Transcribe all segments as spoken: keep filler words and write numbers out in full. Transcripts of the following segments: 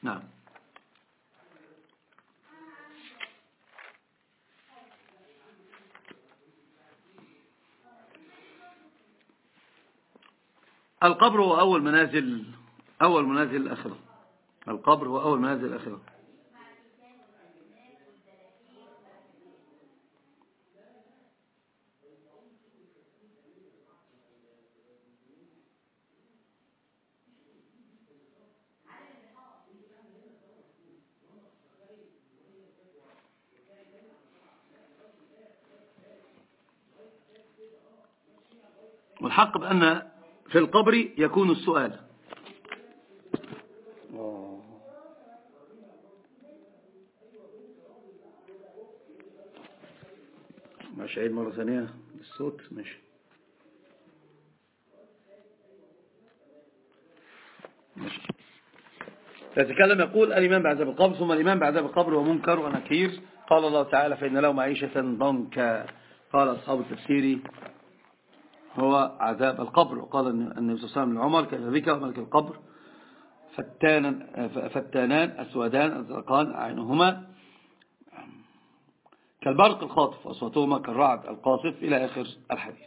نعم. القبر هو أول منازل أول منازل الآخرة. القبر هو أول منازل الآخرة. والحق بأن في القبر يكون السؤال. ماشي، عيد مرة ثانية الصوت. ماشي ماشي. يتكلم يقول الإيمان بعذاب القبر، ثم الإيمان بعذاب القبر ومنكر ونكير. قال الله تعالى فإن له معيشة ضنكا. قال أصحاب التفسير هو عذاب القبر. وقال النبي صلى الله عليه وسلم لعمر كيف بك وملك القبر فتانا فتانان أسودان أزرقان أعينهما كالبرق الخاطف وأصواتهما كالرعد القاصف إلى آخر الحديث.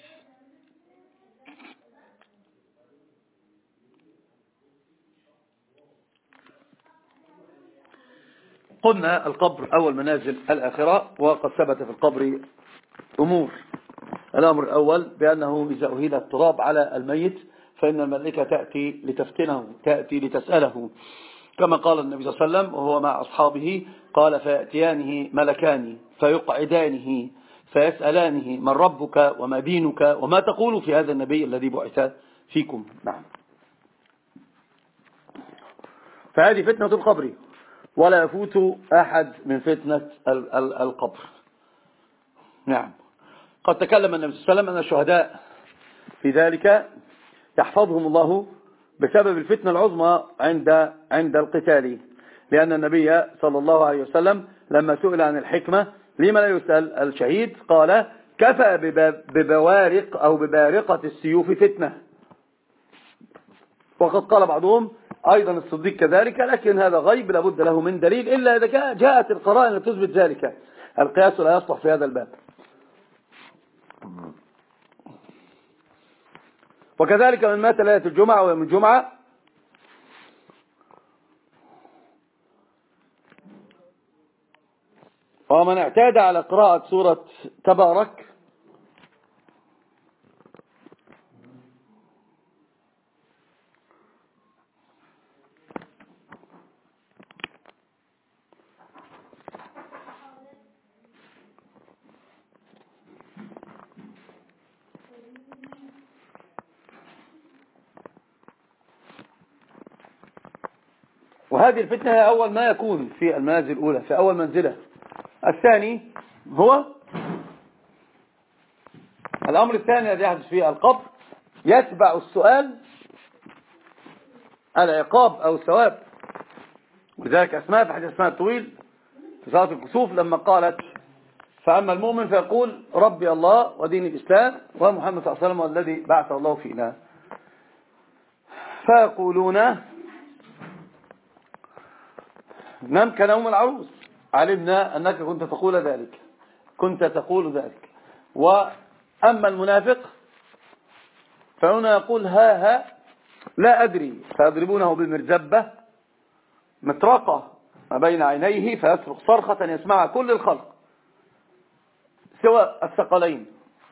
قلنا القبر أول منازل الآخرة، وقد ثبت في القبر أمور. الأمر الأول بأنه إذا أهيل التراب على الميت فإن الملائكة تأتي لتفتنه، تأتي لتسأله، كما قال النبي صلى الله عليه وسلم وهو مع أصحابه قال فيأتيانه ملكان فيقعدانه فيسألانه من ربك وما دينك وما تقول في هذا النبي الذي بعث فيكم. نعم. فهذه فتنة القبر ولا يفوت أحد من فتنة القبر. نعم. قد تكلم النبي صلى الله عليه وسلم أن الشهداء في ذلك يحفظهم الله بسبب الفتنة العظمى عند عند القتال، لأن النبي صلى الله عليه وسلم لما سئل عن الحكمة لما لا يسأل الشهيد قال كفى ببوارق أو ببارقة السيوف فتنة. وقد قال بعضهم أيضا الصديق كذلك، لكن هذا غيب لابد له من دليل إلا إذا جاءت القرائن لتثبت ذلك. القياس لا يصلح في هذا الباب. وكذلك من مات ليلة الجمعة ويوم الجمعة ومن اعتاد على قراءة سورة تبارك وهذه الفتنة هي أول ما يكون في المنازل الأولى، في أول منزلة. الثاني هو الأمر الثاني الذي يحدث فيه القبر يتبع السؤال العقاب أو الثواب. وذلك أسماء في حديث أسماء الطويل في صلاة الكسوف لما قالت فأما المؤمن فيقول ربي الله ودين الإسلام ومحمد صلى الله عليه وسلم والذي بعث الله فينا، فيقولون نم كنوم العروس علمنا أنك كنت تقول ذلك كنت تقول ذلك. وأما المنافق فهنا يقول ها ها لا أدري، فيضربونه بالمرزبة مطرقة ما بين عينيه فيصرخ صرخة يسمعها كل الخلق سوى الثقلين.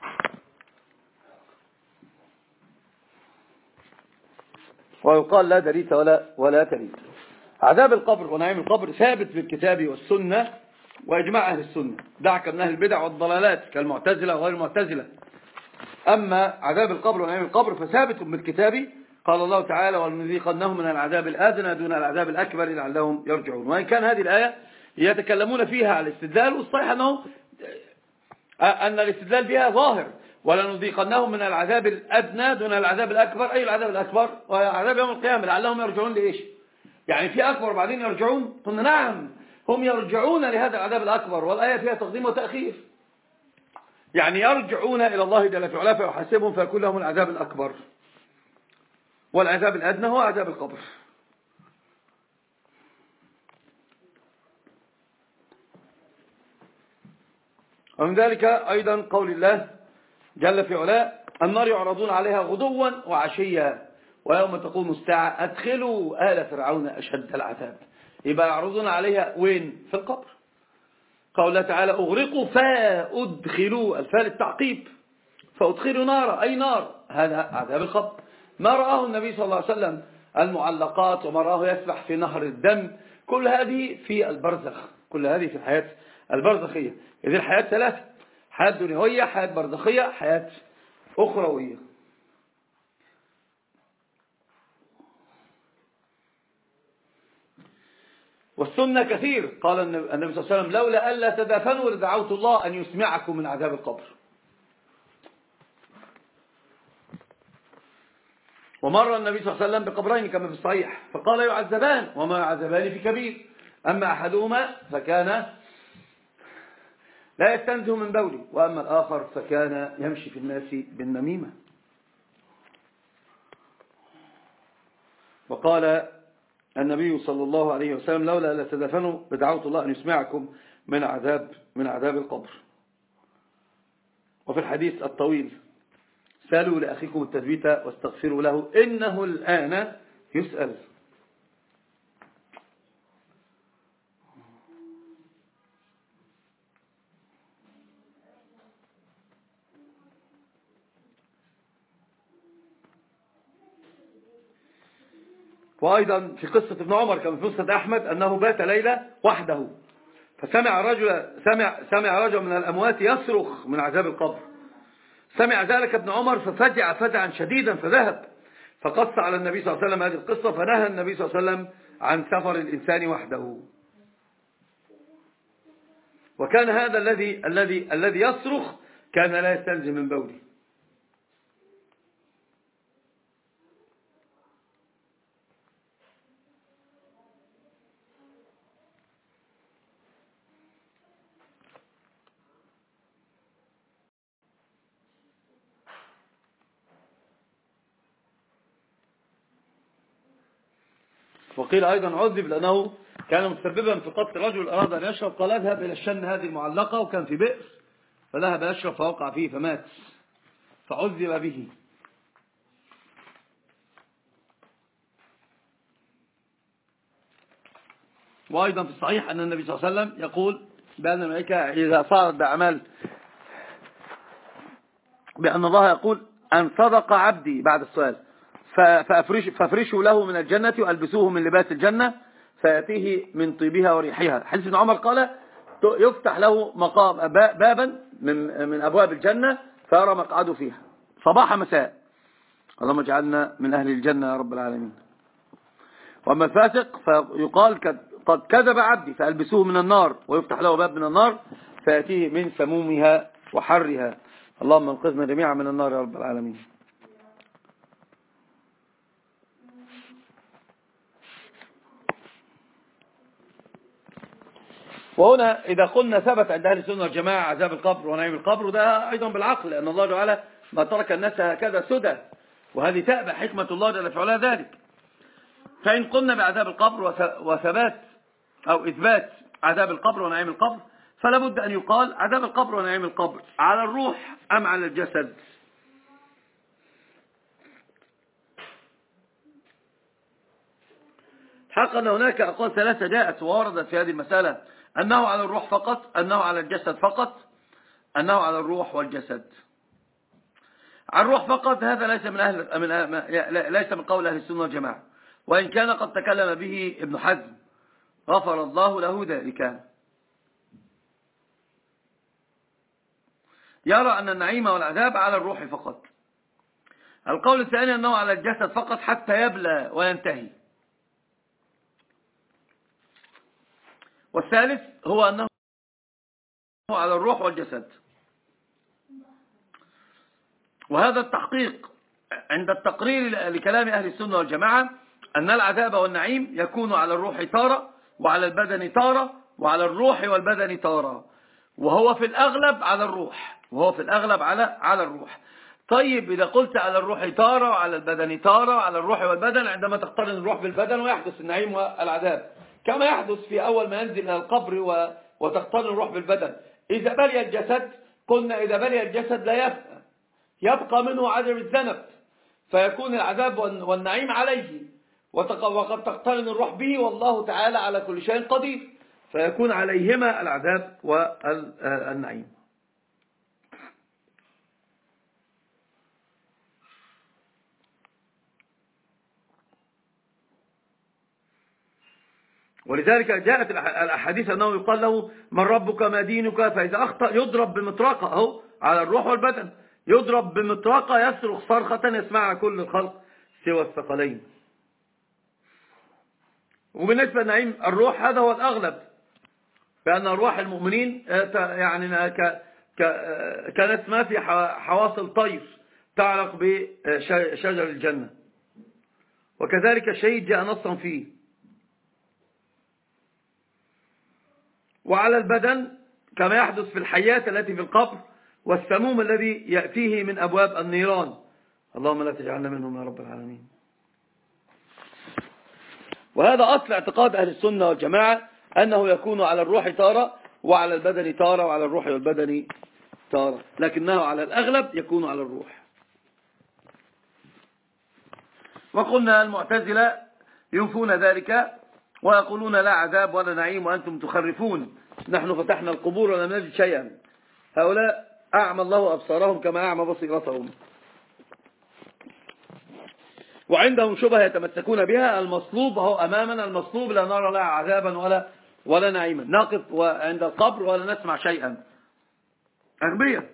ويقال لا دريت ولا ولا تريت. عذاب القبر ونعيم القبر ثابت بالكتاب والسنة وإجماع أهل السنة، دعك من أهل البدع والضلالات كالمعتزلة وغير المعتزلة. أما عذاب القبر ونعيم القبر فثابت بالكتاب. قال الله تعالى ولنذيقنهم من العذاب الأدنى دون العذاب الأكبر لعلهم يرجعون. وإن كان هذه الآية يتكلمون فيها على الاستدلال، والصحيح أنه أن الاستدلال بها ظاهر ولنذيقنهم من العذاب الأدنى دون العذاب الأكبر، أي العذاب الأكبر وعذاب يوم القيامة لعلهم يرجعون لإيش؟ يعني في أكبر بعدين يرجعون؟ قلنا نعم هم يرجعون لهذا العذاب الأكبر، والآية فيها تقديم وتأخير. يعني يرجعون إلى الله جل في علاه فيحاسبهم فيكون لهم العذاب الأكبر، والعذاب الأدنى هو عذاب القبر. ومن ذلك أيضا قول الله جل في علاه: النار يعرضون عليها غدوا وعشيا ويوم تقوم الساعة أدخلوا آل فرعون أشد العذاب. يبقى يعرضون عليها وين؟ في القبر. قال الله تعالى: أغرقوا فأدخلوا، الفاء التعقيب، فأدخلوا نارا، أي نار، هذا عذاب القبر. ما رآه النبي صلى الله عليه وسلم المعلقات، وما رآه يسبح في نهر الدم، كل هذه في البرزخ، كل هذه في الحياة البرزخية. إذن الحياة ثلاثة: حياة دنيوية، حياة برزخية، حياة أخروية. والسنة كثير. قال النبي صلى الله عليه وسلم: لولا ألا تدافنوا لدعوت الله أن يسمعكم من عذاب القبر. ومر النبي صلى الله عليه وسلم بقبرين كما في الصحيح، فقال: يعذبان وما يعذبان في كبير، أما أحدهما فكان لا يستنزه من بوله، وأما الآخر فكان يمشي في الناس بالنميمة. وقال النبي صلى الله عليه وسلم: لولا ألا تدفنوا بدعوت الله أن يسمعكم من عذاب من عذاب القبر. وفي الحديث الطويل: سألوا لأخيكم التثبيت واستغفروا له إنه الآن يسأل. وأيضا في قصة ابن عمر كما في مسند أحمد أنه بات ليلة وحده، فسمع رجل سمع سمع رجل من الأموات يصرخ من عذاب القبر. سمع ذلك ابن عمر ففزع فزعا شديدا فذهب فقص على النبي صلى الله عليه وسلم هذه القصة، فنهى النبي صلى الله عليه وسلم عن سفر الإنسان وحده. وكان هذا الذي الذي الذي يصرخ كان لا يستنزه من بوله. وقيل أيضا عذب لأنه كان مسببا في قتل رجل أراد أن يشرب، قال: اذهب إلى الشن هذه المعلقة، وكان في بئر، فذهب يشرب فوقع فيه فمات، فعذب به. وأيضا في الصحيح أن النبي صلى الله عليه وسلم يقول بأن الملائكة إذا صارت بأعمال، بأن الله يقول: أن صدق عبدي بعد السؤال فأفرش فافرشوا له من الجنة وألبسوه من لباس الجنة فيأتيه من طيبها وريحها. حديث ابن عمر قال: يفتح له مقام بابا من من أبواب الجنة فيرى مقعده فيها صباح مساء. اللهم اجعلنا من أهل الجنة يا رب العالمين. وأما الفاسق فيقال: قد كذب عبدي فألبسوه من النار ويفتح له باب من النار فيأتيه من سمومها وحرها. اللهم انقذنا جميعا من النار يا رب العالمين. وهنا إذا قلنا ثبت عند أهل السنة والجماعة عذاب القبر ونعيم القبر، وده أيضا بالعقل، لأن الله تعالى ما ترك الناس هكذا سدى، وهذه تأبى حكمة الله جل في علاه ذلك. فإن قلنا بعذاب القبر وثبات أو إثبات عذاب القبر ونعيم القبر، فلا بد أن يقال: عذاب القبر ونعيم القبر على الروح أم على الجسد؟ حقا أن هناك أقوال ثلاثة جاءت ووردت في هذه المسألة: أنه على الروح فقط، أنه على الجسد فقط، أنه على الروح والجسد. على الروح فقط هذا ليس من أهل من ليس من قول أهل السنة والجماعة، وإن كان قد تكلم به ابن حزم غفر الله له ذلك. يرى أن النعيم والعذاب على الروح فقط. القول الثاني أنه على الجسد فقط حتى يبلى وينتهي. والثالث هو أنه على الروح والجسد. وهذا التحقيق عند التقرير لكلام أهل السنة والجماعة أن العذاب والنعيم يكون على الروح تارة، وعلى البدن تارة، وعلى الروح والبدن تارة، وهو في الأغلب على الروح وهو في الأغلب على على الروح. طيب إذا قلت على الروح تارة وعلى البدن تارة وعلى الروح والبدن، عندما تقترن الروح بالبدن ويحدث النعيم والعذاب كما يحدث في أول ما ينزل إلى القبر وتقترن الروح بالبدن، إذا بلي الجسد قلنا إذا بلي الجسد لا يبقى يبقى منه عدم الذنب، فيكون العذاب والنعيم عليه، وقد تقترن الروح به، والله تعالى على كل شيء قدير، فيكون عليهما العذاب والنعيم. ولذلك جاءت الأحاديث أنه يقال له من ربك ما دينك، فإذا أخطأ يضرب بمطرقة أهو على الروح والبدن، يضرب بمطرقة يصرخ صرخة يسمعها كل الخلق سوى الثقلين. وبالنسبة لنعيم الروح هذا هو الأغلب، بأن أرواح المؤمنين يعني كانت ما في حواصل طير تعلق بشجر الجنة، وكذلك الشهيد جاء نصا فيه. وعلى البدن كما يحدث في الحياة التي في القبر والسموم الذي يأتيه من أبواب النيران، اللهم لا تجعلنا منهم يا رب العالمين. وهذا أصل اعتقاد أهل السنة والجماعة، أنه يكون على الروح تارة وعلى البدن تارة وعلى الروح والبدن تارة، لكنه على الأغلب يكون على الروح. وقلنا المعتزلة ينفون ذلك ويقولون لا عذاب ولا نعيم وأنتم تخرفون، نحن فتحنا القبور ولم نجد شيئا. هؤلاء أعمى الله أبصارهم كما أعمى بصيرتهم، وعندهم شبهة يتمسكون بها. المصلوب هو أمامنا، المصلوب لا نرى لا عذابا ولا ولا نعيما، نقف عند القبر ولا نسمع شيئا. أغبياء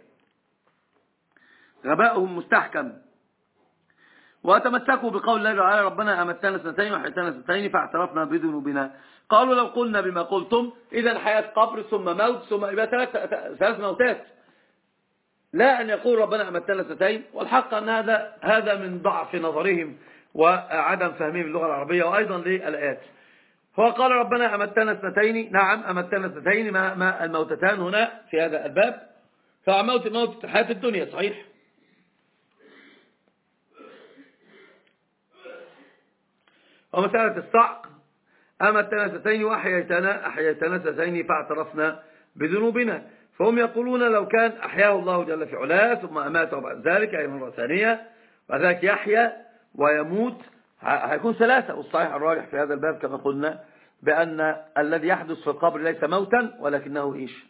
غباؤهم مستحكم. وتمسكوا بقول الله تعالى ربنا أمتنا سنتين وحيتنا سنتين فاعترفنا بذنوبنا. قالوا لو قلنا بما قلتم إذا حياة قبر ثم موت ثم يبقى ثلاث ثلاث موتات، لا أن يقول ربنا أمتنا سنتين. والحق أن هذا هذا من ضعف نظرهم وعدم فهمهم اللغة العربية وأيضا للآيات. هو قال ربنا أمتنا سنتين، نعم أمتنا سنتين، ما, ما الموتتان هنا في هذا الباب، فموت موت حياة الدنيا صحيح. ومسألة الصعق أمتنا سنتين وأحييتنا أحييتنا سنتين فاعترفنا بذنوبنا، فهم يقولون لو كان أحياه الله جل في علاه ثم أماته بعد ذلك أي مرة ثانية بعد ذلك يحيى ويموت هيكون ثلاثة. والصحيح الراجح في هذا الباب كما قلنا بأن الذي يحدث في القبر ليس موتا ولكنه إيش؟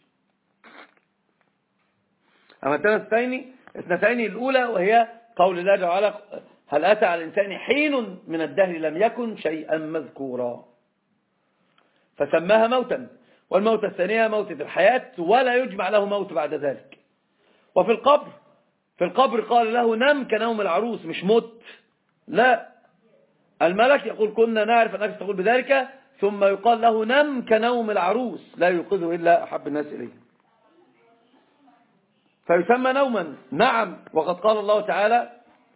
أمتنا سنتين اثنتين الأولى وهي قول الله تعالى هل أتى على الإنسان حين من الدهر لم يكن شيئا مذكورا، فسماها موتا. والموت الثانية موت الحياة ولا يجمع له موت بعد ذلك. وفي القبر في القبر قال له نم كنوم العروس، مش موت، لا، الملك يقول كنا نعرف أنك تقول بذلك، ثم يقال له نم كنوم العروس لا يوقظه إلا أحب الناس إليه، فيسمى نوما. نعم، وقد قال الله تعالى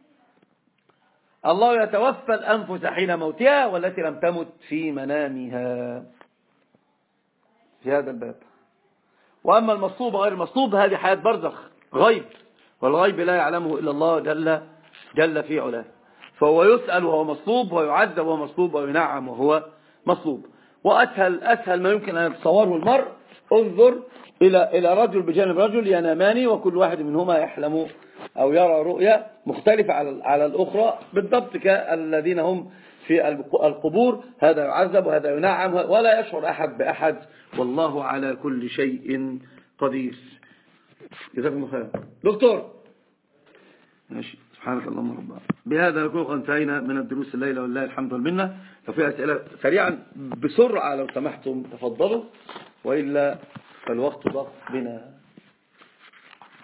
الله يتوفى الأنفس حين موتها والتي لم تمت في منامها في هذا الباب. وأما المصلوب غير المصلوب هذه حياة برزخ غيب، والغيب لا يعلمه إلا الله جل, جل في علاه، فهو يسأل وهو مصلوب ويعذب وهو مصلوب وينعم وهو مصلوب. وأسهل أسهل ما يمكن أن يتصوره المرء، انظر إلى إلى رجل بجانب رجل ينامان وكل واحد منهما يحلم أو يرى رؤيا مختلفة على على الأخرى بالضبط كالذين هم في القبور، هذا يعذب وهذا ينعم ولا يشعر أحد بأحد، والله على كل شيء قدير. جزاكم الله خير دكتور. ماشي، سبحانك اللهم ربنا. بهذا نكون قد انتهينا من الدروس الليلة والله الحمد والمنة. لو في أسئلة سريعا بسرعة لو سمحتم تفضلوا، وإلا فالوقت ضاق بنا.